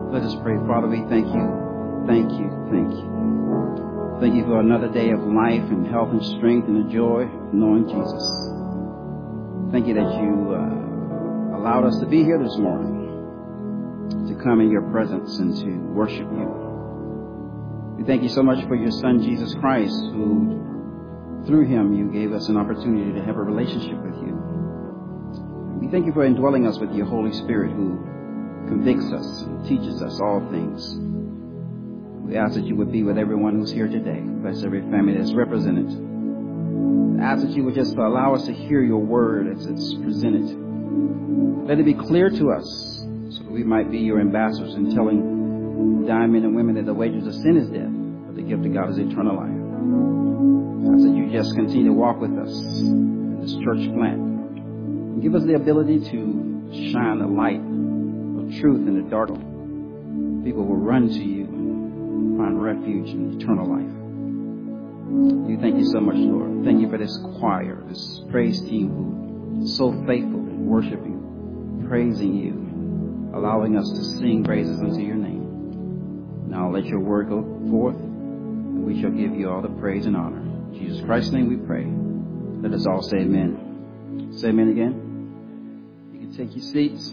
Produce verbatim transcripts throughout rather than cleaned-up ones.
Let us pray. Father, we thank you, thank you, thank you. Thank you for another day of life and health and strength and the joy of knowing Jesus. Thank you that you uh, allowed us to be here this morning, to come in your presence and to worship you. We thank you so much for your Son, Jesus Christ, who, through him, you gave us an opportunity to have a relationship with you. We thank you for indwelling us with your Holy Spirit, who convicts us and teaches us all things. We ask that you would be with everyone who's here today. Bless every family that's represented. I ask that you would just allow us to hear your word as it's presented. Let it be clear to us so that we might be your ambassadors in telling dying men and women that the wages of sin is death, but the gift of God is eternal life. I ask that you just continue to walk with us in this church plant and give us the ability to shine the light of truth in the dark. People will run to you and find refuge in eternal life. You thank you so much, Lord. Thank you for this choir, this praise team who is so faithful in worshiping, praising you, allowing us to sing praises unto your name. Now let your word go forth, and we shall give you all the praise and honor. In Jesus Christ's name we pray. Let us all say amen. Say amen again. You can take your seats.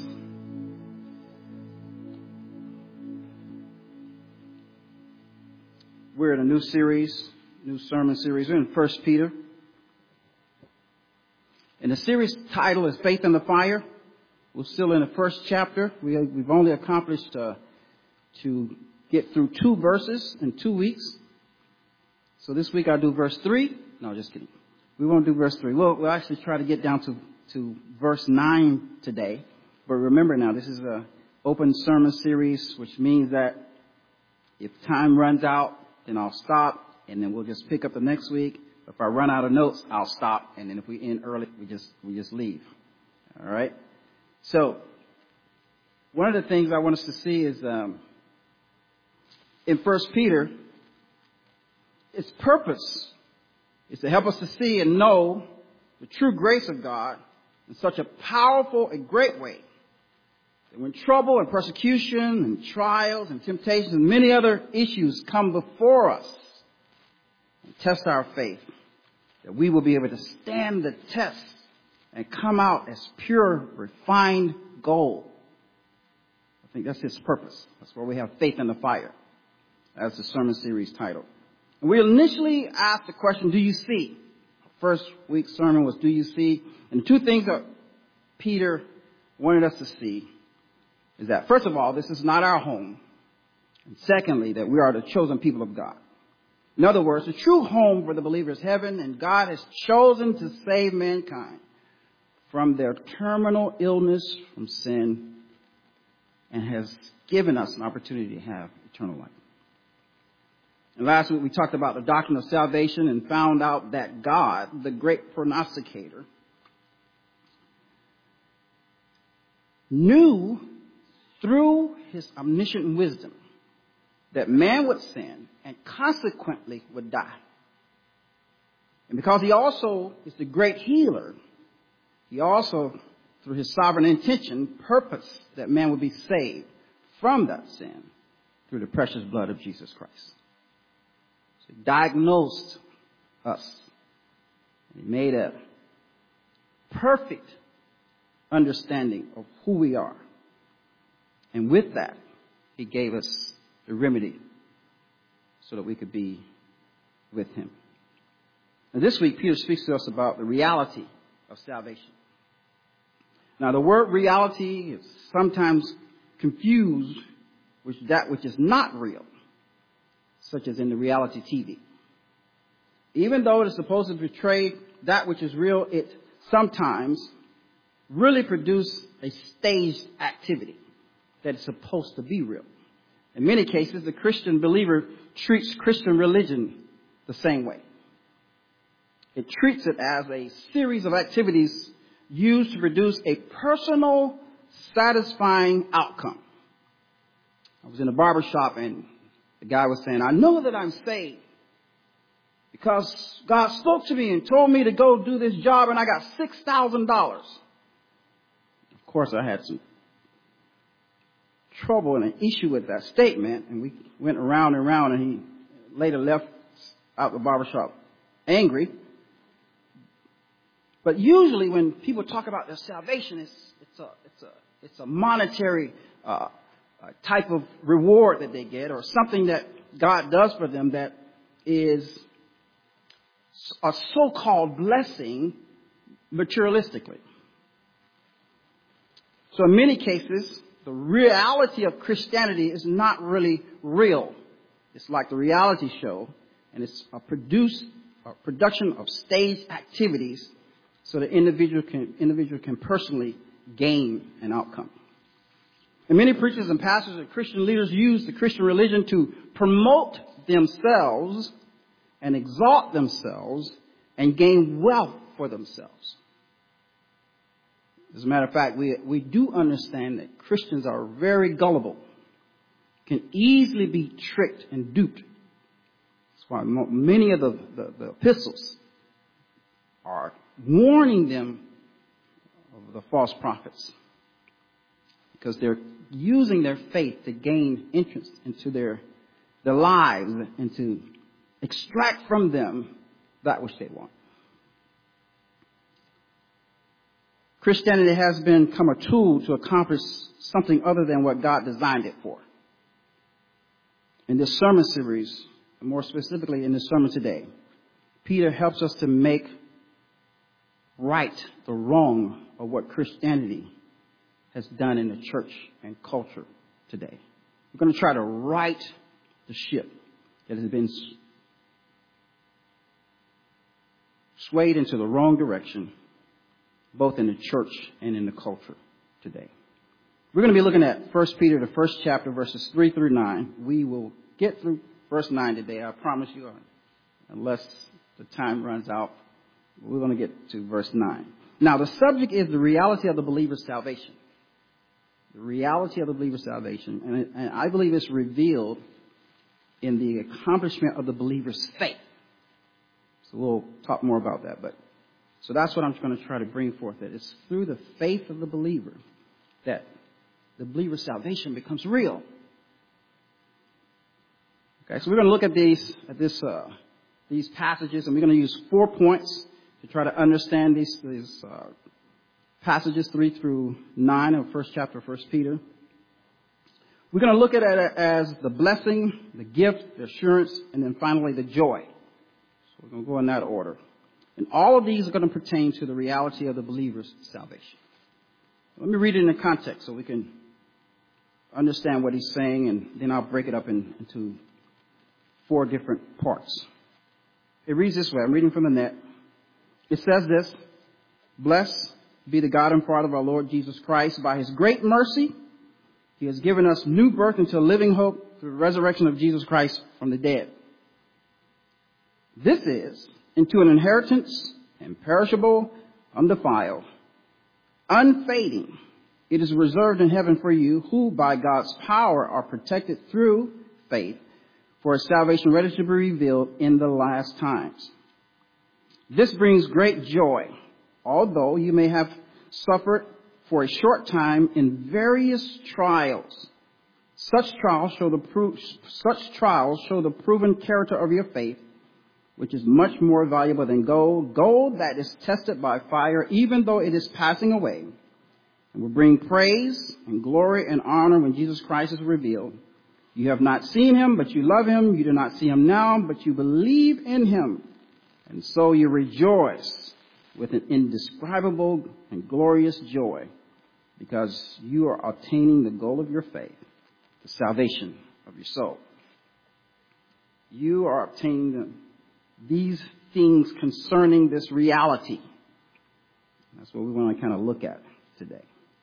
We're in a new series, new sermon series. We're in First Peter. And the series title is Faith in the Fire. We're still in the first chapter. We, we've only accomplished uh, to get through two verses in two weeks. So this week I'll do verse three. No, just kidding. We won't do verse three. We'll, we'll actually try to get down to, to verse nine today. But remember now, this is an open sermon series, which means that if time runs out, then I'll stop, and then we'll just pick up the next week. If I run out of notes, I'll stop, and then if we end early, we just we just leave. All right? So, one of the things I want us to see is um, in First Peter, its purpose is to help us to see and know the true grace of God in such a powerful and great way. When trouble and persecution and trials and temptations and many other issues come before us and test our faith, that we will be able to stand the test and come out as pure, refined gold. I think that's his purpose. That's why we have Faith in the Fire, as the sermon series title. And we initially asked the question, do you see? First week's sermon was, do you see? And the two things that Peter wanted us to see is that, first of all, this is not our home. And secondly, that we are the chosen people of God. In other words, the true home for the believer is heaven, and God has chosen to save mankind from their terminal illness from sin and has given us an opportunity to have eternal life. And last week we talked about the doctrine of salvation and found out that God, the great prognosticator, knew through his omniscient wisdom that man would sin and consequently would die. And because he also is the great healer, he also, through his sovereign intention, purposed that man would be saved from that sin through the precious blood of Jesus Christ. So he diagnosed us. He made a perfect understanding of who we are. And with that, he gave us the remedy so that we could be with him. And this week, Peter speaks to us about the reality of salvation. Now, the word reality is sometimes confused with that which is not real, such as in the reality T V. Even though it is supposed to portray that which is real, it sometimes really produces a staged activity that is supposed to be real. In many cases, the Christian believer treats Christian religion the same way. It treats it as a series of activities used to produce a personal, satisfying outcome. I was in a barber shop and the guy was saying, I know that I'm saved because God spoke to me and told me to go do this job and I got six thousand dollars. Of course, I had some trouble and an issue with that statement, and we went around and around, and he later left out the barbershop angry. But usually when people talk about their salvation, it's, it's, a, it's, a, it's a monetary uh, type of reward that they get, or something that God does for them that is a so-called blessing materialistically. So in many cases, the reality of Christianity is not really real. It's like the reality show, and it's a, produce, a production of staged activities so the individual can, individual can personally gain an outcome. And many preachers and pastors and Christian leaders use the Christian religion to promote themselves and exalt themselves and gain wealth for themselves. As a matter of fact, we, we do understand that Christians are very gullible, can easily be tricked and duped. That's why many of the, the, the epistles are warning them of the false prophets, because they're using their faith to gain entrance into their, their lives and to extract from them that which they want. Christianity has become a tool to accomplish something other than what God designed it for. In this sermon series, more specifically in this sermon today, Peter helps us to make right the wrong of what Christianity has done in the church and culture today. We're going to try to right the ship that has been swayed into the wrong direction, both in the church and in the culture today. We're going to be looking at First Peter, the first chapter, verses three through nine. We will get through verse nine today, I promise you, unless the time runs out. We're going to get to verse nine. Now, the subject is the reality of the believer's salvation. The reality of the believer's salvation. And, it, and I believe it's revealed in the accomplishment of the believer's faith. So we'll talk more about that. But so that's what I'm going to try to bring forth. That it's through the faith of the believer that the believer's salvation becomes real. Okay, so we're going to look at these at this uh, these passages, and we're going to use four points to try to understand these, these uh, passages, three through nine of first chapter of First Peter. We're going to look at it as the blessing, the gift, the assurance, and then finally the joy. So we're going to go in that order. And all of these are going to pertain to the reality of the believer's salvation. Let me read it in the context so we can understand what he's saying, and then I'll break it up in, into four different parts. It reads this way. I'm reading from the net. It says this: Blessed be the God and Father of our Lord Jesus Christ. By his great mercy, he has given us new birth into a living hope through the resurrection of Jesus Christ from the dead. This is into an inheritance imperishable, undefiled, unfading. It is reserved in heaven for you, who by God's power are protected through faith for a salvation ready to be revealed in the last times. This brings great joy, although you may have suffered for a short time in various trials. Such trials show the pro- such trials show the proven character of your faith, which is much more valuable than gold, gold that is tested by fire, even though it is passing away, and will bring praise and glory and honor when Jesus Christ is revealed. You have not seen him, but you love him. You do not see him now, but you believe in him. And so you rejoice with an indescribable and glorious joy, because you are attaining the goal of your faith, the salvation of your soul. You are obtaining the, these things concerning this reality. That's what we want to kind of look at today.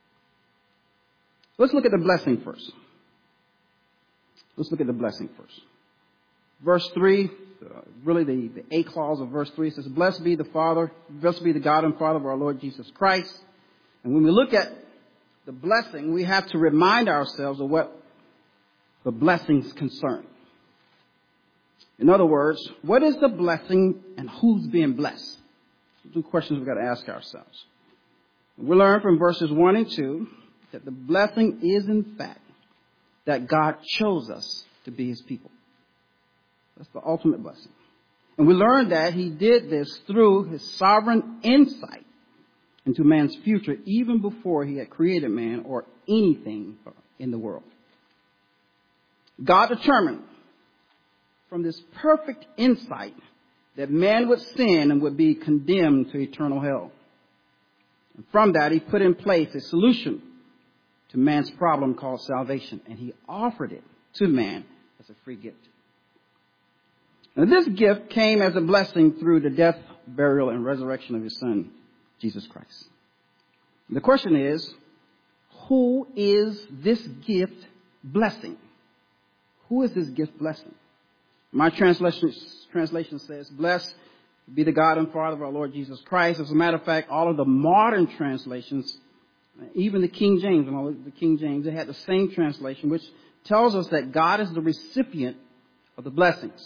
Let's look at the blessing first. Let's look at the blessing first. Verse three, uh, really the, the A clause of verse three says, Blessed be the Father, blessed be the God and Father of our Lord Jesus Christ. And when we look at the blessing, we have to remind ourselves of what the blessings concern. In other words, what is the blessing and who's being blessed? Two questions we've got to ask ourselves. We learn from verses one and two that the blessing is in fact that God chose us to be his people. That's the ultimate blessing. And we learned that he did this through his sovereign insight into man's future, even before he had created man or anything in the world. God determined from this perfect insight that man would sin and would be condemned to eternal hell. And from that, he put in place a solution to man's problem called salvation, and he offered it to man as a free gift. Now, this gift came as a blessing through the death, burial, and resurrection of his son, Jesus Christ. The question is, who is this gift blessing? Who is this gift blessing? My translation, translation says, blessed be the God and Father of our Lord Jesus Christ. As a matter of fact, all of the modern translations, even the King James, and all of the King James, they had the same translation, which tells us that God is the recipient of the blessings.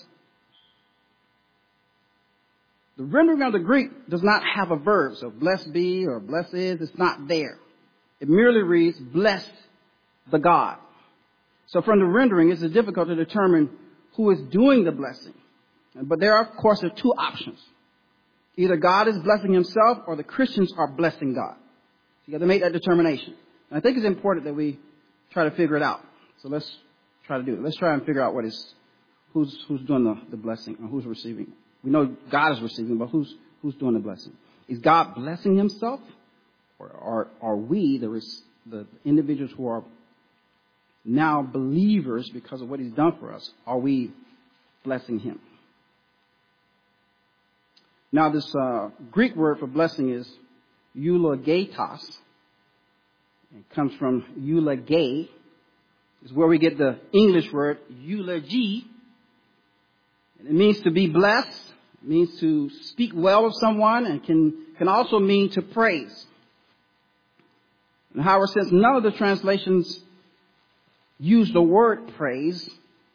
The rendering of the Greek does not have a verb, so blessed be or blessed is, it's not there. It merely reads, blessed the God. So from the rendering, it's difficult to determine who is doing the blessing. But there are, of course, there are two options. Either God is blessing himself or the Christians are blessing God. So you got to make that determination. And I think it's important that we try to figure it out. So let's try to do it. Let's try and figure out what is, who's, who's doing the, the blessing or who's receiving it. We know God is receiving, but who's who's doing the blessing? Is God blessing himself, or are are we the the individuals who are now believers because of what he's done for us? Are we blessing him? Now, this uh, Greek word for blessing is eulogetos. It comes from eulogé. It's where we get the English word eulogy. And it means to be blessed. It means to speak well of someone, and can, can also mean to praise. And however, since none of the translations use the word praise,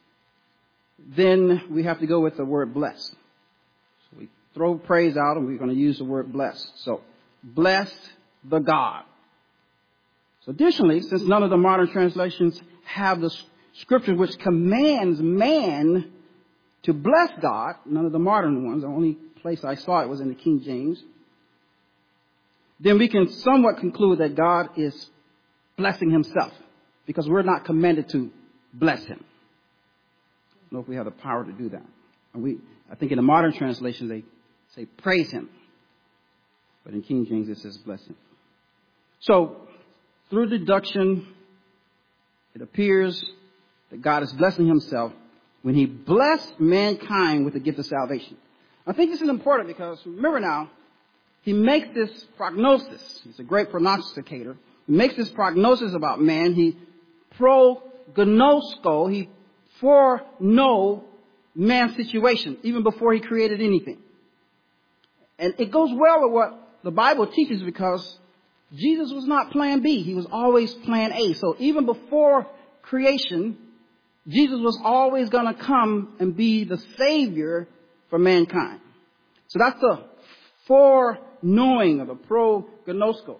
then we have to go with the word blessed. So we throw praise out and we're going to use the word blessed. So, blessed the God. So additionally, since none of the modern translations have the scripture which commands man to bless God, none of the modern ones, the only place I saw it was in the King James, then we can somewhat conclude that God is blessing himself, because we're not commanded to bless him. I don't know if we have the power to do that. And we, I think in the modern translation they say praise him, but in King James it says bless him. So through deduction, it appears that God is blessing himself when he blessed mankind with the gift of salvation. I think this is important because, remember now, he makes this prognosis. He's a great prognosticator. He makes this prognosis about man. He prognosko, he foreknow man's situation even before he created anything. And it goes well with what the Bible teaches, because Jesus was not plan B. He was always plan A. So even before creation, Jesus was always going to come and be the Savior for mankind. So that's the foreknowing of the prognosko.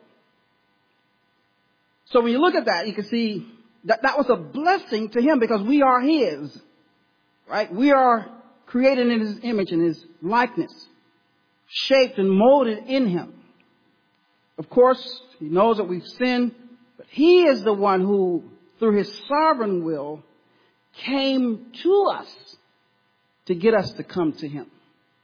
So when you look at that, you can see that that was a blessing to him, because we are his, right? We are created in his image and his likeness, shaped and molded in him. Of course, he knows that we've sinned, but he is the one who, through his sovereign will, came to us to get us to come to him.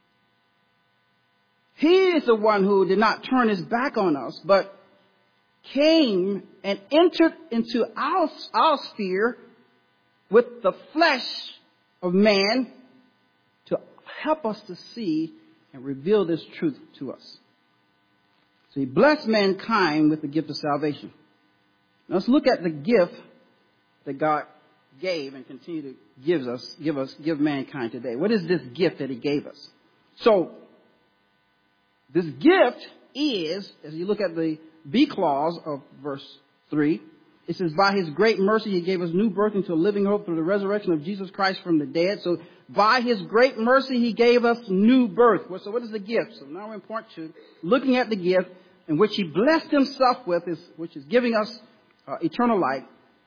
He is the one who did not turn his back on us, but came and entered into our, our sphere with the flesh of man to help us to see and reveal this truth to us. So he blessed mankind with the gift of salvation. Now let's look at the gift that God gave and continue to give us, give us, give mankind today. What is this gift that he gave us? So, this gift is, as you look at the B clause of verse three, it says, by his great mercy he gave us new birth into a living hope through the resurrection of Jesus Christ from the dead. So, by his great mercy he gave us new birth. So what is the gift? So now we're in part two, looking at the gift in which he blessed himself with, is, which is giving us uh, eternal life.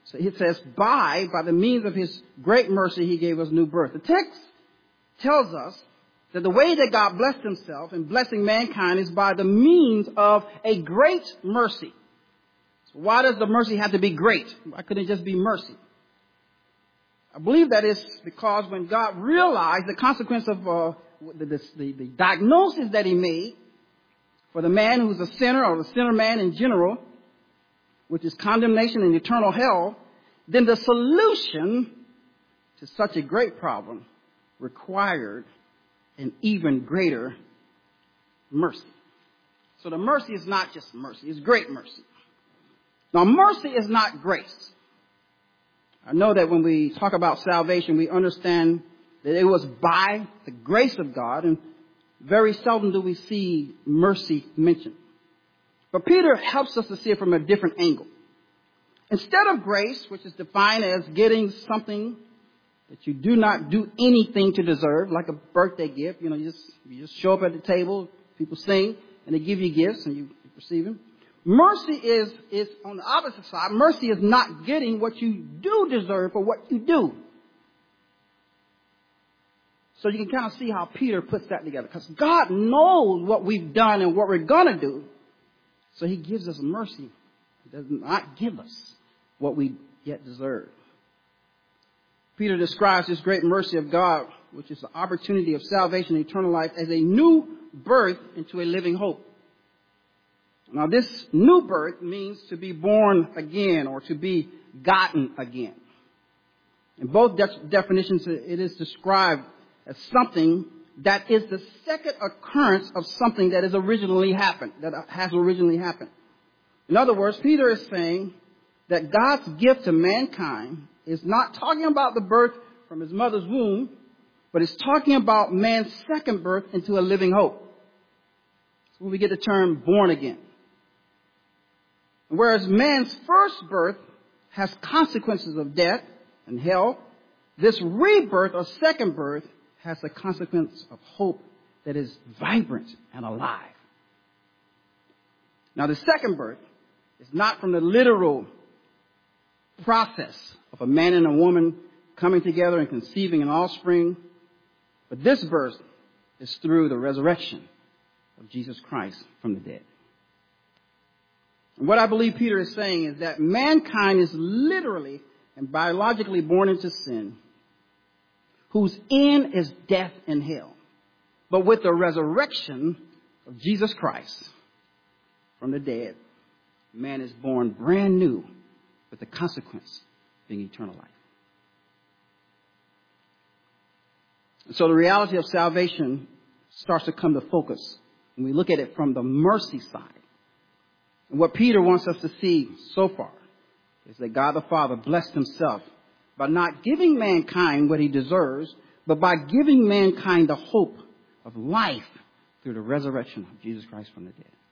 So it says, by, by the means of his great mercy, he gave us new birth. The text tells us that the way that God blessed himself in blessing mankind is by the means of a great mercy. So why does the mercy have to be great? Why couldn't it just be mercy? I believe that is because when God realized the consequence of uh, the, the, the diagnosis that he made for the man who's a sinner or the sinner man in general, which is condemnation and eternal hell, then the solution to such a great problem required an even greater mercy. So the mercy is not just mercy, it's great mercy. Now, mercy is not grace. I know that when we talk about salvation, we understand that it was by the grace of God, and very seldom do we see mercy mentioned. But Peter helps us to see it from a different angle. Instead of grace, which is defined as getting something that you do not do anything to deserve, like a birthday gift, you know, you just, you just show up at the table, people sing, and they give you gifts, and you receive them. Mercy is, is on the opposite side. Mercy is not getting what you do deserve for what you do. So you can kind of see how Peter puts that together. Because God knows what we've done and what we're going to do. So he gives us mercy. He does not give us what we yet deserve. Peter describes this great mercy of God, which is the opportunity of salvation and eternal life, as a new birth into a living hope. Now, this new birth means to be born again or to be gotten again. In both de- definitions, it is described as something that is the second occurrence of something that has originally happened, that has originally happened. In other words, Peter is saying that God's gift to mankind is not talking about the birth from his mother's womb, but it's talking about man's second birth into a living hope. That's when we get the term born again. Whereas man's first birth has consequences of death and hell, this rebirth or second birth has the consequence of hope that is vibrant and alive. Now, the second birth is not from the literal process of a man and a woman coming together and conceiving an offspring, but this birth is through the resurrection of Jesus Christ from the dead. And what I believe Peter is saying is that mankind is literally and biologically born into sin, whose end is death and hell. But with the resurrection of Jesus Christ from the dead, man is born brand new with the consequence being eternal life. And so the reality of salvation starts to come to focus when we look at it from the mercy side. And what Peter wants us to see so far is that God the Father blessed himself by not giving mankind what he deserves, but by giving mankind the hope of life through the resurrection of Jesus Christ from the dead.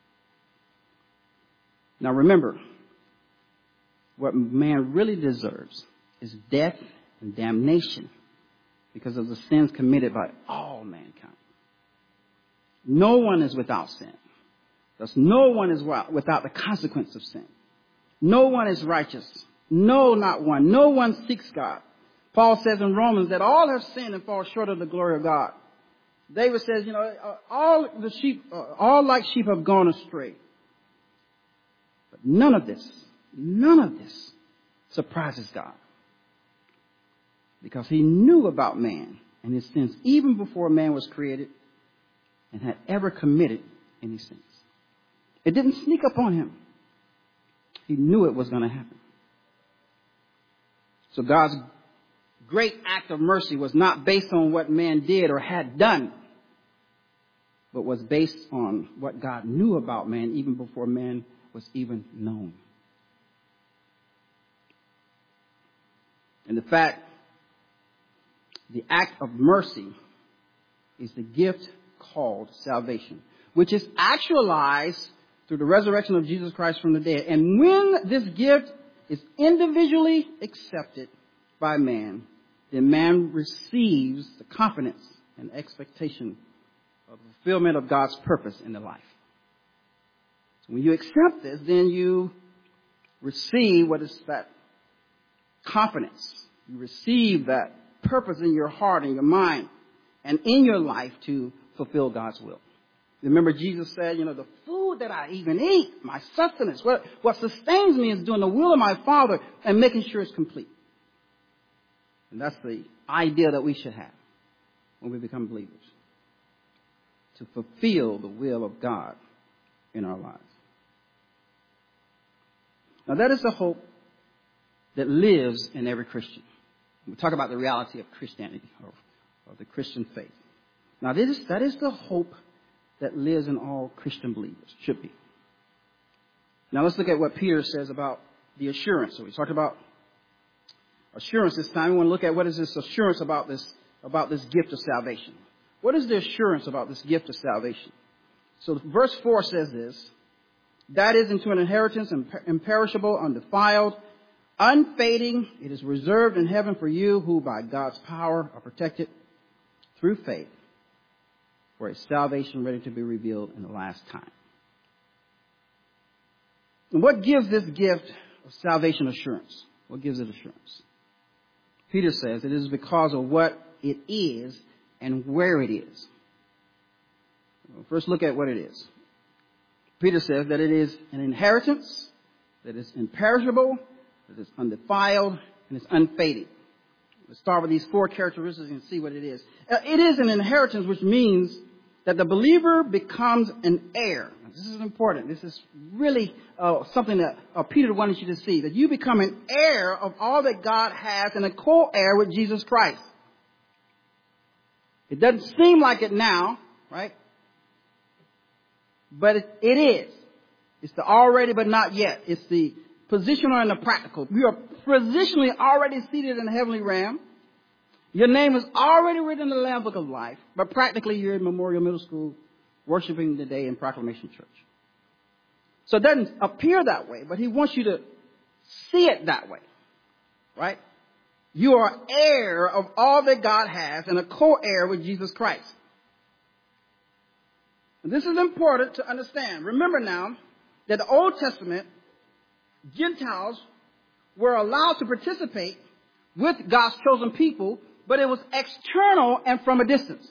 Now remember, what man really deserves is death and damnation because of the sins committed by all mankind. No one is without sin. Thus, no one is without the consequence of sin. No one is righteous. No, not one. No one seeks God. Paul says in Romans that all have sinned and fall short of the glory of God. David says, you know, all the sheep, all like sheep have gone astray. But none of this, none of this surprises God. Because he knew about man and his sins even before man was created and had ever committed any sins. It didn't sneak up on him. He knew it was going to happen. So God's great act of mercy was not based on what man did or had done, but was based on what God knew about man even before man was even known. And the fact, the act of mercy is the gift called salvation, which is actualized through the resurrection of Jesus Christ from the dead. And when this gift is individually accepted by man, then man receives the confidence and expectation of the fulfillment of God's purpose in their life. So when you accept this, then you receive what is that confidence. You receive that purpose in your heart and your mind and in your life to fulfill God's will. Remember, Jesus said, you know, the food that I even eat, my sustenance, what, what sustains me is doing the will of my Father and making sure it's complete. And that's the idea that we should have when we become believers, to fulfill the will of God in our lives. Now, that is the hope that lives in every Christian. We talk about the reality of Christianity, or, or the Christian faith. Now, that is, that is the hope that lives in all Christian believers, should be. Now, let's look at what Peter says about the assurance. So we talked about assurance this time. We want to look at what is this assurance about this, about this gift of salvation. What is the assurance about this gift of salvation? So verse four says this: that is into an inheritance imperishable, undefiled, unfading. It is reserved in heaven for you who by God's power are protected through faith for a salvation ready to be revealed in the last time. And what gives this gift of salvation assurance? What gives it assurance? Peter says it is because of what it is and where it is. First, look at what it is. Peter says that it is an inheritance, that is imperishable, that is undefiled, and it's unfading. Let's start with these four characteristics and see what it is. It is an inheritance, which means that the believer becomes an heir. This is important. This is really uh, something that uh, Peter wanted you to see, that you become an heir of all that God has and a co-heir with Jesus Christ. It doesn't seem like it now, right? But it, it is. It's the already but not yet. It's the positional and the practical. You are positionally already seated in the heavenly realm. Your name is already written in the Lamb Book of Life, but practically you're in Memorial Middle School worshiping today in Proclamation Church. So it doesn't appear that way, but he wants you to see it that way, right? You are heir of all that God has and a co-heir with Jesus Christ. And this is important to understand. Remember now that the Old Testament, Gentiles were allowed to participate with God's chosen people, but it was external and from a distance.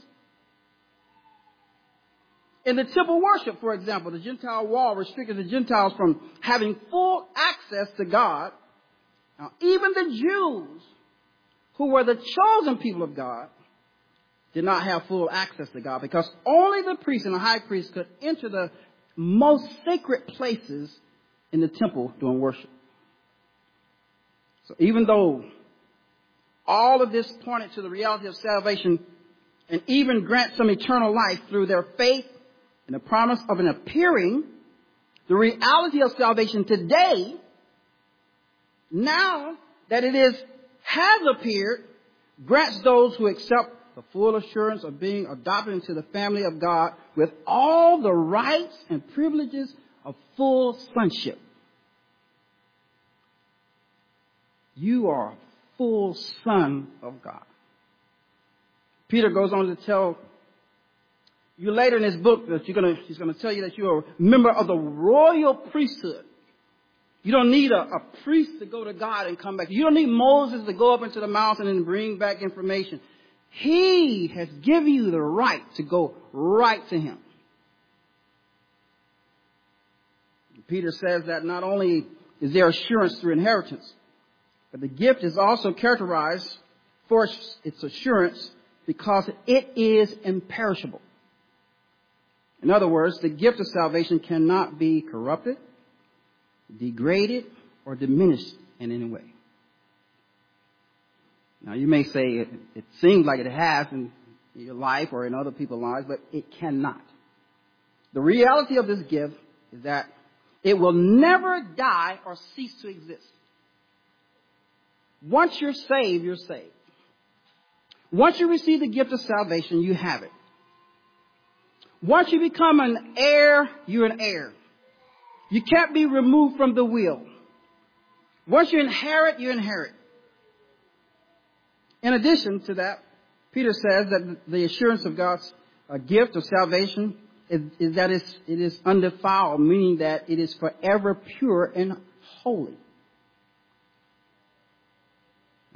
In the temple worship, for example, the Gentile wall restricted the Gentiles from having full access to God. Now, even the Jews, who were the chosen people of God, did not have full access to God because only the priest and the high priest could enter the most sacred places in the temple during worship. So even though all of this pointed to the reality of salvation and even grant some eternal life through their faith and the promise of an appearing, the reality of salvation today, now that it is has appeared, grants those who accept the full assurance of being adopted into the family of God with all the rights and privileges of full sonship. You are a full son of God. Peter goes on to tell you later in his book that you're gonna, he's going to tell you that you're a member of the royal priesthood. You don't need a, a priest to go to God and come back. You don't need Moses to go up into the mountain and bring back information. He has given you the right to go right to him. Peter says that not only is there assurance through inheritance, but the gift is also characterized for its assurance because it is imperishable. In other words, the gift of salvation cannot be corrupted, degraded, or diminished in any way. Now, you may say it, it seems like it has in your life or in other people's lives, but it cannot. The reality of this gift is that it will never die or cease to exist. Once you're saved, you're saved. Once you receive the gift of salvation, you have it. Once you become an heir, you're an heir. You can't be removed from the will. Once you inherit, you inherit. In addition to that, Peter says that the assurance of God's uh, gift of salvation is, is that it's, it is undefiled, meaning that it is forever pure and holy.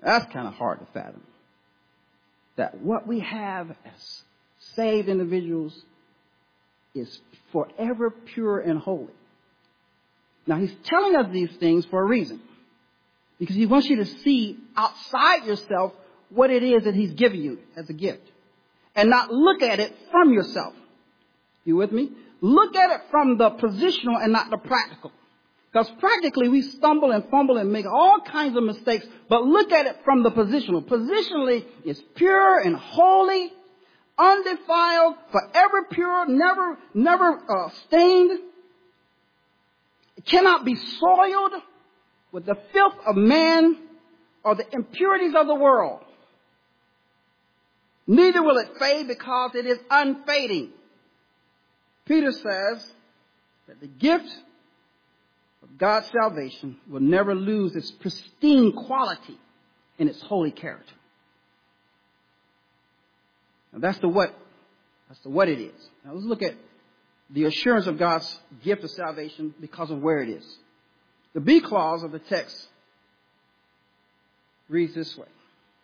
That's kind of hard to fathom. That what we have as saved individuals is forever pure and holy. Now, he's telling us these things for a reason. Because he wants you to see outside yourself what it is that he's giving you as a gift. And not look at it from yourself. You with me? Look at it from the positional and not the practical. Because practically we stumble and fumble and make all kinds of mistakes. But look at it from the positional. Positionally, it's pure and holy, undefiled, forever pure, never, never uh, stained. It cannot be soiled with the filth of man or the impurities of the world. Neither will it fade because it is unfading. Peter says that the gift of God's salvation will never lose its pristine quality and its holy character. Now that's the what. That's the what it is. Now let's look at the assurance of God's gift of salvation because of where it is. The B clause of the text reads this way.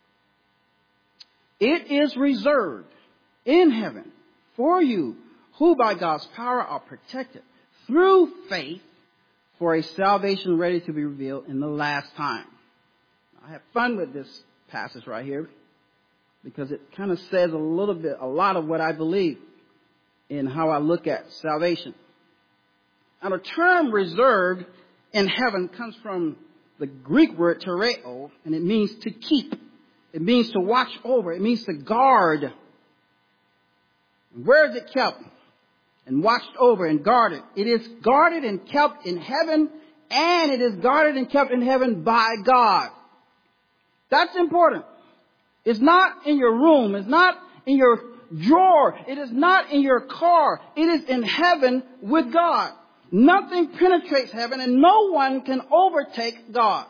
It is reserved in heaven for you who by God's power are protected through faith for a salvation ready to be revealed in the last time. I have fun with this passage right here because it kind of says a little bit, a lot of what I believe in how I look at salvation. Now, the term reserved in heaven comes from the Greek word tereo, and it means to keep. It means to watch over. It means to guard. Where is it kept? And watched over and guarded. It is guarded and kept in heaven, and it is guarded and kept in heaven by God. That's important. It's not in your room. It's not in your drawer. It is not in your car. It is in heaven with God. Nothing penetrates heaven, and no one can overtake God.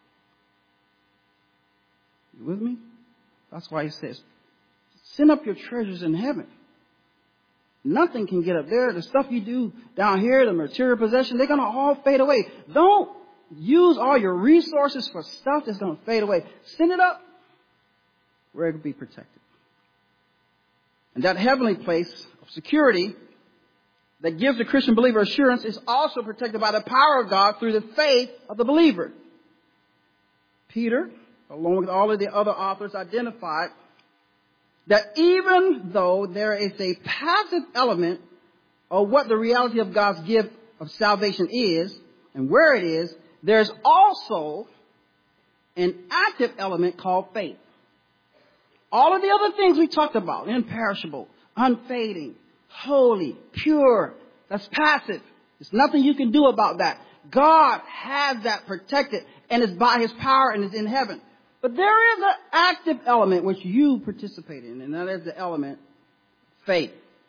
You with me? That's why he says, send up your treasures in heaven. Nothing can get up there. The stuff you do down here, the material possession, they're going to all fade away. Don't use all your resources for stuff that's going to fade away. Send it up where it can be protected. And that heavenly place of security that gives the Christian believer assurance is also protected by the power of God through the faith of the believer. Peter, along with all of the other authors, identified that even though there is a passive element of what the reality of God's gift of salvation is and where it is, there's also an active element called faith. All of the other things we talked about, imperishable, unfading, holy, pure, that's passive. There's nothing you can do about that. God has that protected and is by his power and is in heaven. But there is an active element which you participate in, and that is the element faith.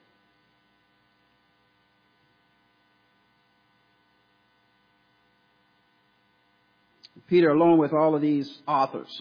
Peter, along with all of these authors,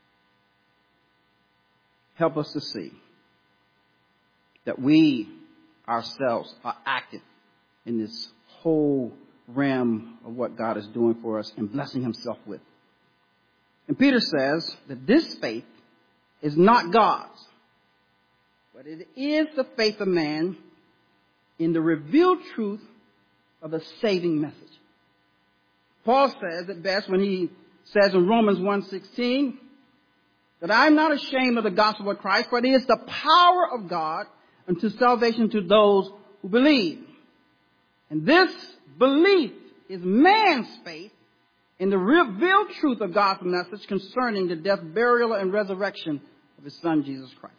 help us to see that we ourselves are active in this whole realm of what God is doing for us and blessing himself with. And Peter says that this faith is not God's, but it is the faith of man in the revealed truth of the saving message. Paul says it best when he says in Romans one sixteen that I am not ashamed of the gospel of Christ, for it is the power of God unto salvation to those who believe. And this belief is man's faith in the revealed truth of God's message concerning the death, burial, and resurrection of his Son, Jesus Christ.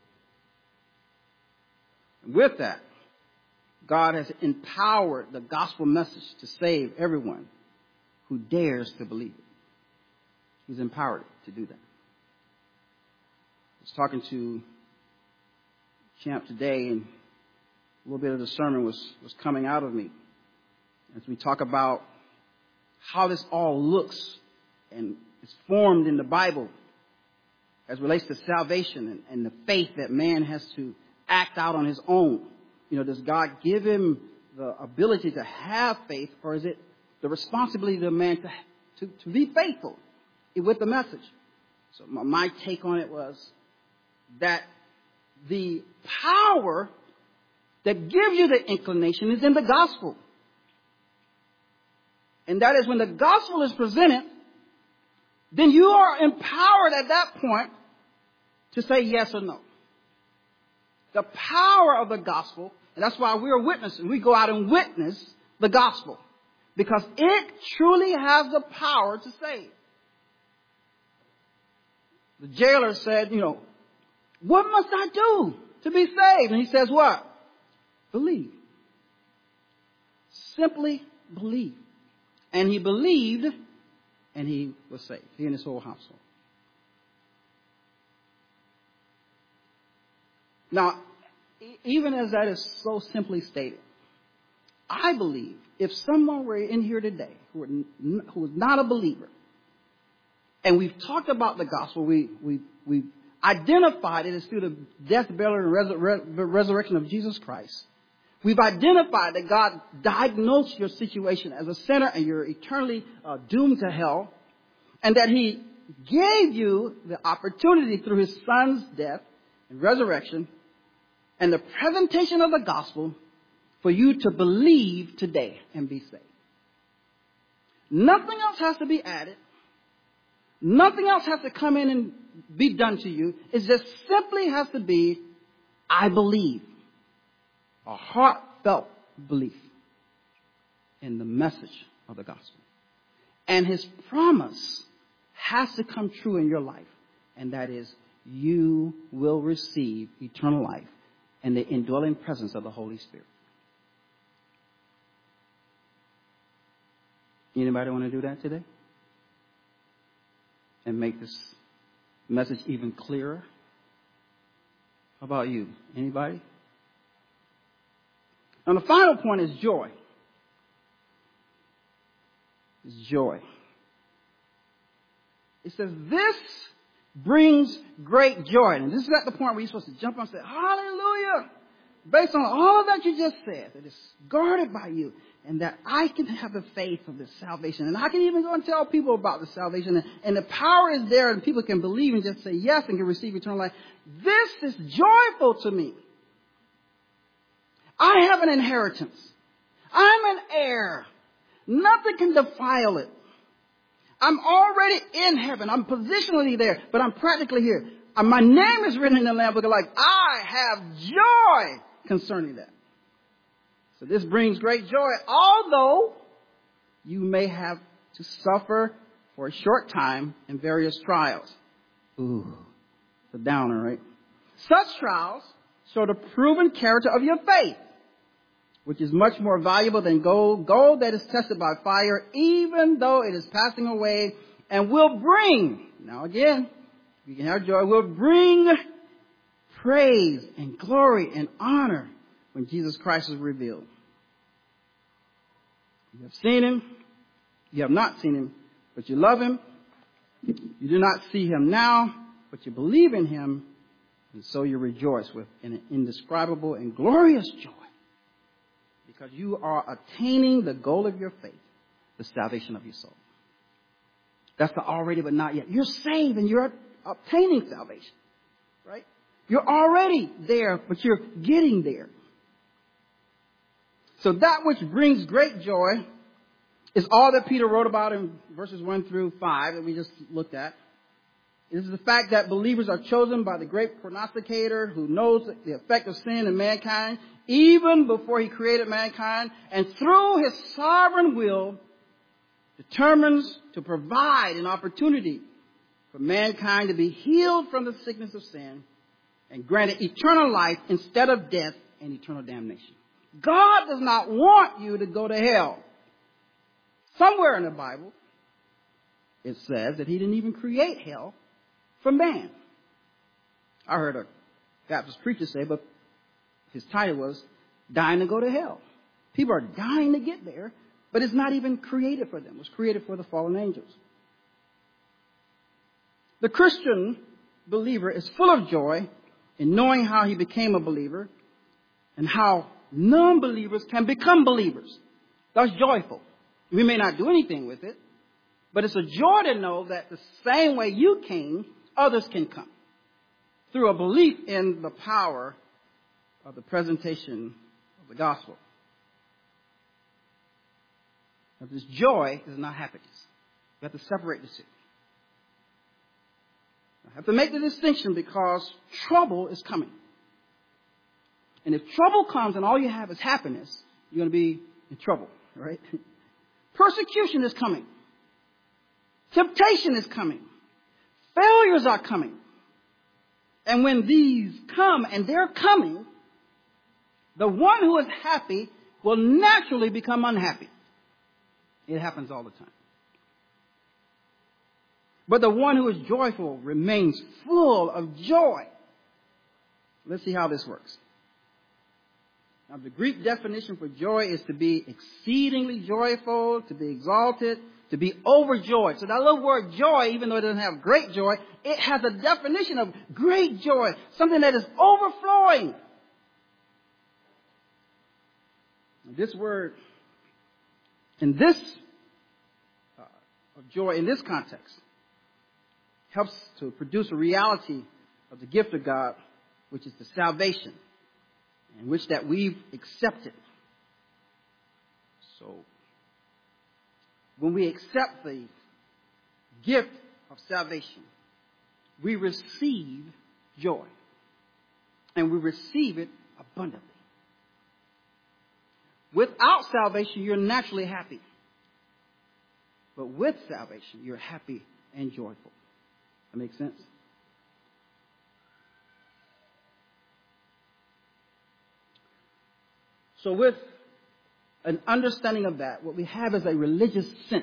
And with that, God has empowered the gospel message to save everyone who dares to believe it. He's empowered it to do that. I was talking to Champ today, and a little bit of the sermon was, was coming out of me as we talk about how this all looks and is formed in the Bible as relates to salvation and, and the faith that man has to act out on his own. You know, does God give him the ability to have faith, or is it the responsibility of man to, to, to be faithful with the message? So my, my take on it was that the power that gives you the inclination is in the gospel. And that is when the gospel is presented, then you are empowered at that point to say yes or no. The power of the gospel, and that's why we're witnesses. We go out and witness the gospel because it truly has the power to save. The jailer said, you know, what must I do to be saved? And he says what? Believe. Simply believe. And he believed and he was saved. He and his whole household. Now, even as that is so simply stated, I believe if someone were in here today who, were, who was not a believer, and we've talked about the gospel, we, we, we've identified it as through the death, burial, and resur- resurrection of Jesus Christ. We've identified that God diagnosed your situation as a sinner and you're eternally uh, doomed to hell, and that he gave you the opportunity through his son's death and resurrection and the presentation of the gospel for you to believe today and be saved. Nothing else has to be added. Nothing else has to come in and be done to you. It just simply has to be, I believe. A heartfelt belief in the message of the gospel. And his promise has to come true in your life. And that is, you will receive eternal life and the indwelling presence of the Holy Spirit. Anybody want to do that today? And make this message even clearer? How about you? Anybody? And the final point is joy. It's joy. It says, this brings great joy. And this is at the point where you're supposed to jump up and say, hallelujah. Based on all that you just said, that it's guarded by you. And that I can have the faith of this salvation. And I can even go and tell people about the salvation. And, and the power is there and people can believe and just say yes and can receive eternal life. This is joyful to me. I have an inheritance. I'm an heir. Nothing can defile it. I'm already in heaven. I'm positionally there, but I'm practically here. Uh, my name is written in the Lamb Book of Life. I have joy concerning that. So this brings great joy, although you may have to suffer for a short time in various trials. Ooh, it's a downer, right? Such trials show the proven character of your faith, which is much more valuable than gold, gold that is tested by fire, even though it is passing away, and will bring, now again, you can have joy, will bring praise and glory and honor when Jesus Christ is revealed. You have seen him, you have not seen him, but you love him. You do not see him now, but you believe in him, and so you rejoice with an indescribable and glorious joy. Because you are attaining the goal of your faith, the salvation of your soul. That's the already but not yet. You're saved and you're obtaining salvation, right? You're already there, but you're getting there. So that which brings great joy is all that Peter wrote about in verses one through five that we just looked at. It is the fact that believers are chosen by the great prognosticator who knows the effect of sin in mankind even before he created mankind, and through his sovereign will determines to provide an opportunity for mankind to be healed from the sickness of sin and granted eternal life instead of death and eternal damnation. God does not want you to go to hell. Somewhere in the Bible, it says that he didn't even create hell for man. I heard a Baptist preacher say, but his title was Dying to Go to Hell. People are dying to get there, but it's not even created for them. It was created for the fallen angels. The Christian believer is full of joy in knowing how he became a believer and how non-believers can become believers. That's joyful. We may not do anything with it, but it's a joy to know that the same way you came, others can come through a belief in the power of the presentation of the gospel. But this joy is not happiness. You have to separate the two. I have to make the distinction because trouble is coming. And if trouble comes and all you have is happiness, you're going to be in trouble, right? Persecution is coming. Temptation is coming. Failures are coming. And when these come, and they're coming, the one who is happy will naturally become unhappy. It happens all the time. But the one who is joyful remains full of joy. Let's see how this works. Now, the Greek definition for joy is to be exceedingly joyful, to be exalted, to be overjoyed. So that little word joy, even though it doesn't have great joy, it has a definition of great joy, something that is overflowing. This word, in this, uh, of joy in this context, helps to produce a reality of the gift of God, which is the salvation, in which that we've accepted. So, when we accept the gift of salvation, we receive joy. And we receive it abundantly. Without salvation, you're naturally happy. But with salvation, you're happy and joyful. That makes sense? So with an understanding of that, what we have is a religious sense.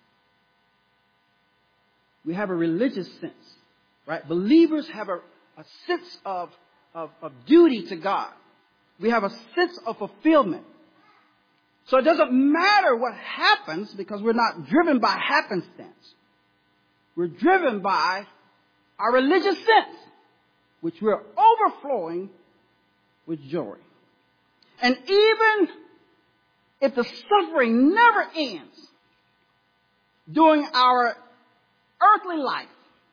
We have a religious sense, right? Believers have a, a sense of, of, of duty to God. We have a sense of fulfillment. So it doesn't matter what happens because we're not driven by happenstance. We're driven by our religious sense, which we're overflowing with joy. And even if the suffering never ends during our earthly life,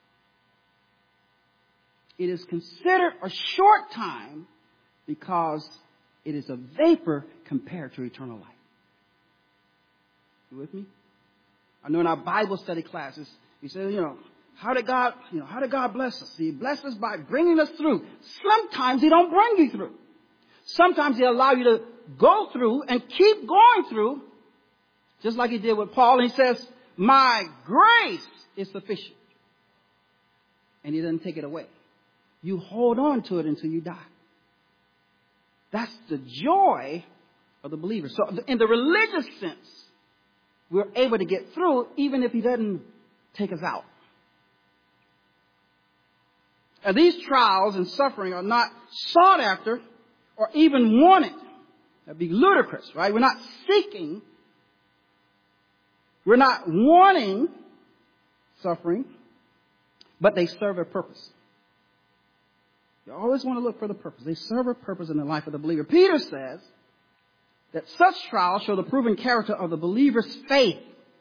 it is considered a short time because it is a vapor compared to eternal life. You with me? I know in our Bible study classes, he said, you know, how did God, you know, how did God bless us? He blessed us by bringing us through. Sometimes He don't bring you through. Sometimes He'll allow you to go through and keep going through, just like He did with Paul. And He says, my grace is sufficient. And He doesn't take it away. You hold on to it until you die. That's the joy of the believer. So in the religious sense, we're able to get through even if He doesn't take us out. And these trials and suffering are not sought after or even wanted. That'd be ludicrous, right? We're not seeking. We're not wanting suffering, but they serve a purpose. You always want to look for the purpose. They serve a purpose in the life of the believer. Peter says that such trials show the proven character of the believer's faith.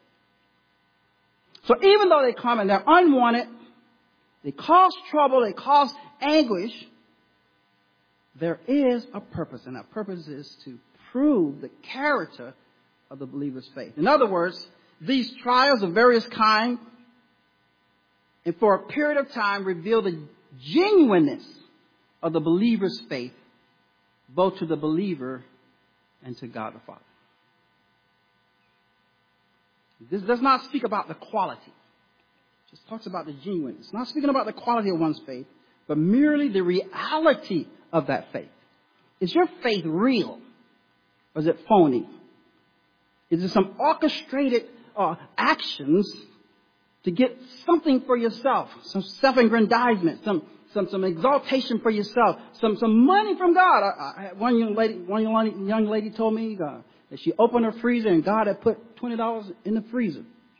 So even though they come and they're unwanted, they cause trouble, they cause anguish, there is a purpose, and that purpose is to prove the character of the believer's faith. In other words, these trials of various kinds, and for a period of time, reveal the genuineness of the believer's faith, both to the believer and to God the Father. This does not speak about the quality. It just talks about the genuineness. It's not speaking about the quality of one's faith, but merely the reality of that faith. Is your faith real? Or is it phony? Is it some orchestrated uh, actions to get something for yourself? Some self-aggrandizement, some some some exaltation for yourself, some some money from God. I, I had one young lady, one young, young lady told me uh, that she opened her freezer and God had put twenty dollars in the freezer.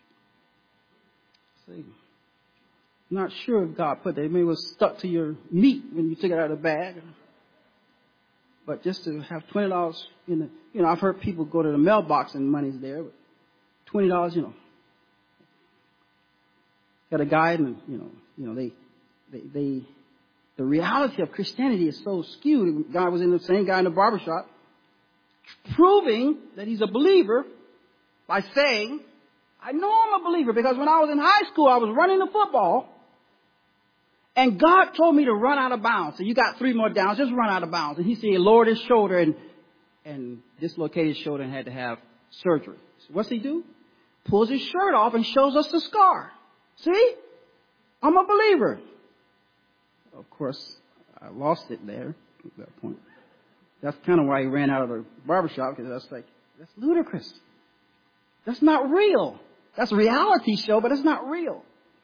See, I'm not sure if God put that. Maybe it was stuck to your meat when you took it out of the bag. But just to have twenty dollars in the, you know, I've heard people go to the mailbox and money's there, but twenty dollars, you know. Got a guy and, you know, you know, they, they, they, the reality of Christianity is so skewed. The guy was in the same guy in the barbershop, proving that he's a believer by saying, I know I'm a believer because when I was in high school, I was running the football and God told me to run out of bounds. So you got three more downs, just run out of bounds. And he said, he lowered his shoulder and, and dislocated his shoulder and had to have surgery. So what's he do? Pulls his shirt off and shows us the scar. See? I'm a believer. Of course, I lost it there at that point. That's kind of why he ran out of the barbershop, because that's like, that's ludicrous. That's not real. That's a reality show, but it's not real.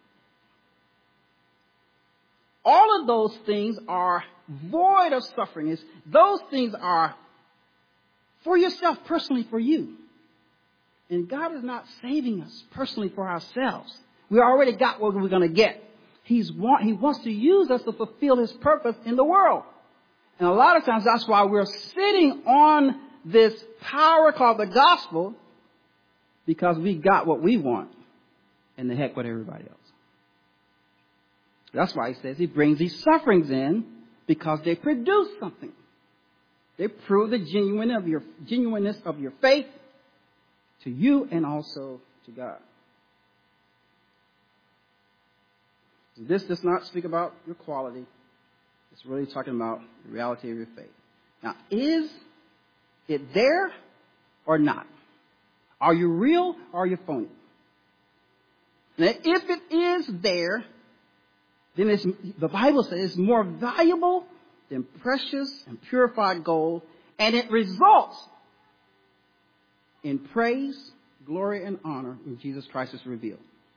All of those things are void of suffering. It's, those things are for yourself, personally for you. And God is not saving us personally for ourselves. We already got what we're going to get. He's want, he wants to use us to fulfill his purpose in the world. And a lot of times that's why we're sitting on this power called the gospel, because we got what we want and the heck with everybody else. That's why he says he brings these sufferings in, because they produce something. They prove the genuine of your, genuineness of your faith to you and also to God. This does not speak about your quality. It's really talking about the reality of your faith. Now, is it there or not? Are you real or are you phony? Now, if it is there, then it's, the Bible says it's more valuable than precious and purified gold, and it results in praise, glory, and honor when Jesus Christ is revealed.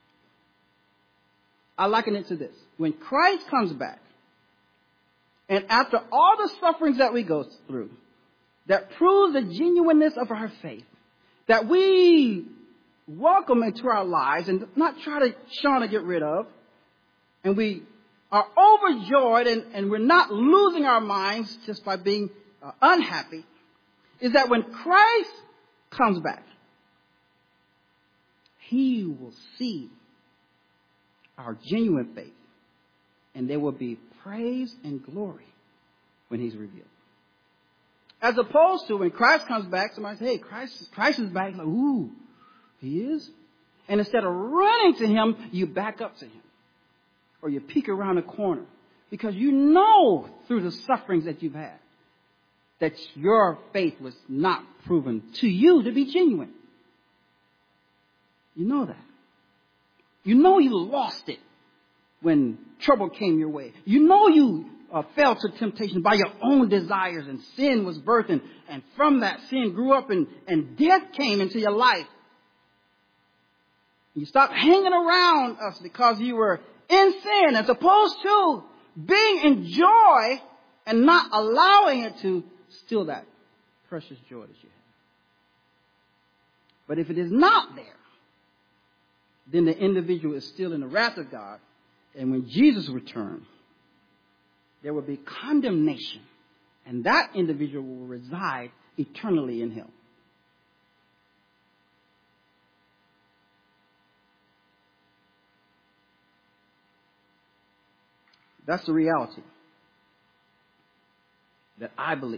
I liken it to this. When Christ comes back, and after all the sufferings that we go through, that prove the genuineness of our faith, that we welcome into our lives and not try to try to get rid of, and we are overjoyed and, and we're not losing our minds just by being uh, unhappy, is that when Christ comes back, he will see our genuine faith, and there will be praise and glory when he's revealed. As opposed to when Christ comes back, somebody says, hey, Christ, Christ is back. Like, ooh, he is? And instead of running to him, you back up to him. Or you peek around the corner. Because you know through the sufferings that you've had that your faith was not proven to you to be genuine. You know that. You know you lost it when trouble came your way. You know you uh, fell to temptation by your own desires, and sin was birthed, and, and from that sin grew up, and, and death came into your life. You stopped hanging around us because you were in sin, as opposed to being in joy and not allowing it to steal that precious joy that you have. But if it is not there, then the individual is still in the wrath of God. And when Jesus returns, there will be condemnation. And that individual will reside eternally in hell. That's the reality that I believe.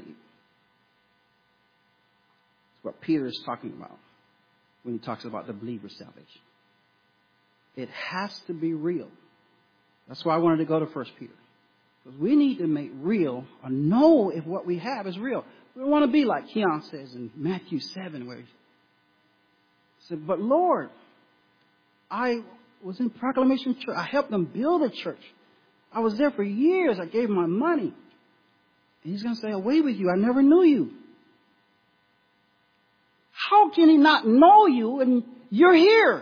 It's what Peter is talking about when he talks about the believer's salvation. It has to be real. That's why I wanted to go to First Peter. Because we need to make real or know if what we have is real. We don't want to be like Keon says in Matthew seven, where he said, but Lord, I was in Proclamation Church. I helped them build a church. I was there for years. I gave my money. And he's going to say, away with you. I never knew you. How can he not know you and you're here?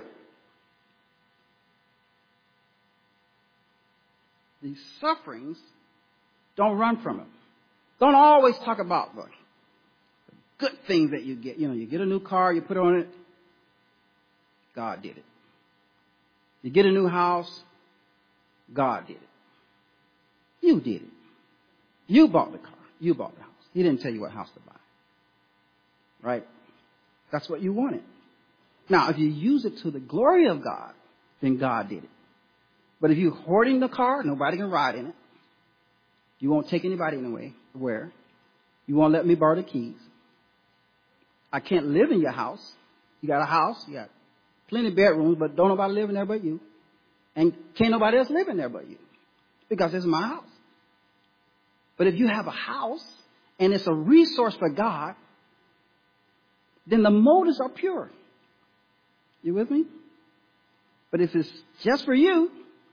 These sufferings, don't run from it. Don't always talk about the good things that you get. You know, you get a new car, you put on it. God did it. You get a new house. God did it. You did it. You bought the car. You bought the house. He didn't tell you what house to buy. Right? That's what you wanted. Now, if you use it to the glory of God, then God did it. But if you're hoarding the car, nobody can ride in it. You won't take anybody anywhere. You won't let me borrow the keys. I can't live in your house. You got a house. You got plenty of bedrooms, but don't nobody live in there but you. And can't nobody else live in there but you. Because it's my house. But if you have a house and it's a resource for God, then the motives are pure. You with me? But if it's just for you,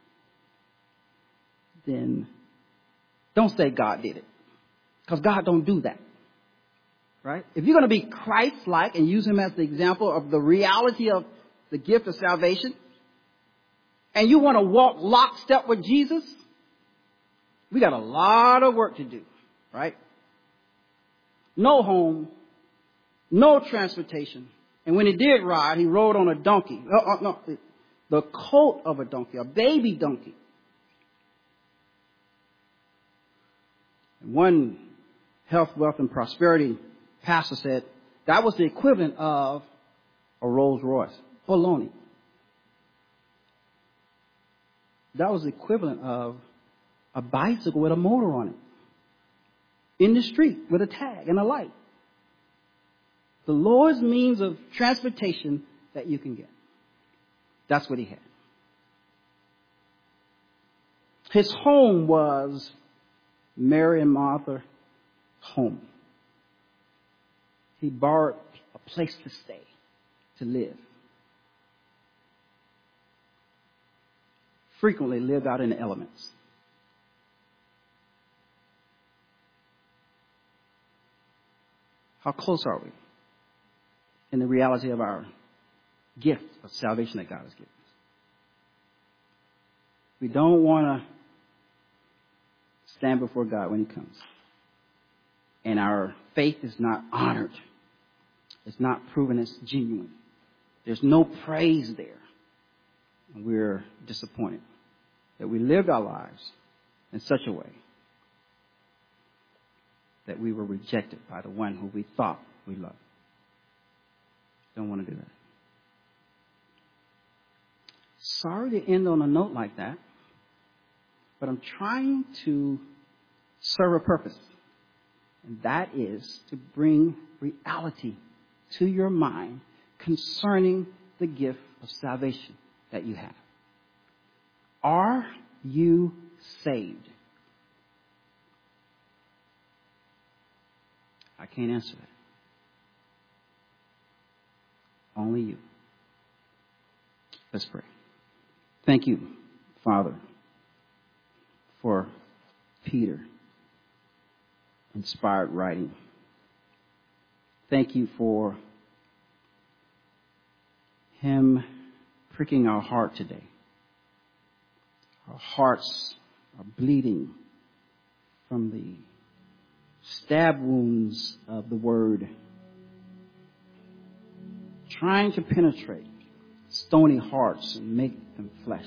then don't say God did it. Because God don't do that. Right? If you're going to be Christ-like and use him as the example of the reality of the gift of salvation, and you want to walk lockstep with Jesus, we got a lot of work to do. Right? No home, no transportation. And when he did ride, he rode on a donkey. Uh, uh, no, the colt of a donkey, a baby donkey. One health, wealth, and prosperity pastor said that was the equivalent of a Rolls Royce. Baloney. That was the equivalent of a bicycle with a motor on it. In the street with a tag and a light. The Lord's means of transportation that you can get. That's what he had. His home was Mary and Martha's home. He borrowed a place to stay, to live. Frequently lived out in the elements. How close are we in the reality of our gift of salvation that God has given us? We don't want to stand before God when he comes. And our faith is not honored. It's not proven as genuine. There's no praise there. And we're disappointed that we lived our lives in such a way that we were rejected by the one who we thought we loved. Don't want to do that. Sorry to end on a note like that, but I'm trying to serve a purpose. And that is to bring reality to your mind concerning the gift of salvation that you have. Are you saved? I can't answer that. Only you. Let's pray. Thank you, Father, for Peter. Inspired writing. Thank you for him pricking our heart today. Our hearts are bleeding from the stab wounds of the word, trying to penetrate stony hearts and make them flesh.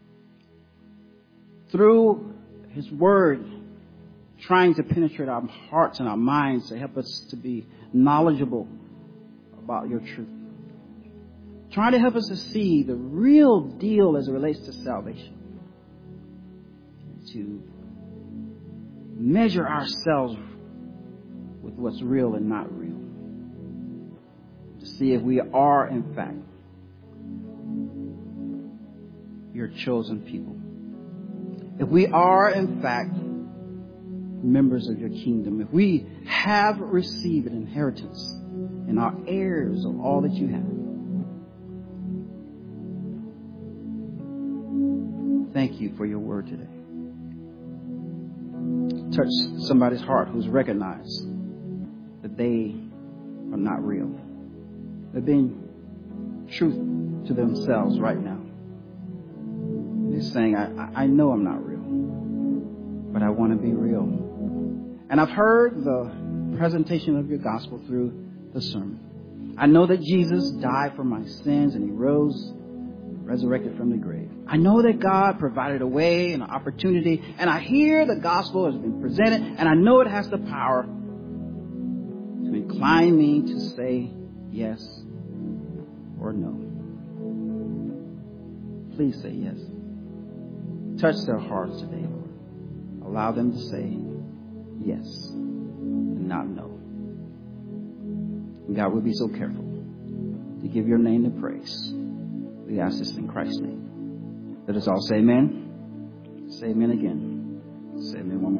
Through his word, trying to penetrate our hearts and our minds to help us to be knowledgeable about your truth. Trying to help us to see the real deal as it relates to salvation. To measure ourselves with what's real and not real. To see if we are, in fact, your chosen people. If we are, in fact, members of your kingdom. If we have received an inheritance and are heirs of all that you have. Thank you for your word today. Touch somebody's heart who's recognized that they are not real. They're being truth to themselves right now. They're saying, I, I know I'm not real, but I want to be real. And I've heard the presentation of your gospel through the sermon. I know that Jesus died for my sins and he rose, resurrected from the grave. I know that God provided a way and an opportunity, and I hear the gospel has been presented, and I know it has the power to incline me to say yes or no. Please say yes. Touch their hearts today, Lord. Allow them to say yes and not no. And God, we'll be so careful to give your name the praise. We ask this in Christ's name. Let us all say amen. Say amen again. Say amen one more.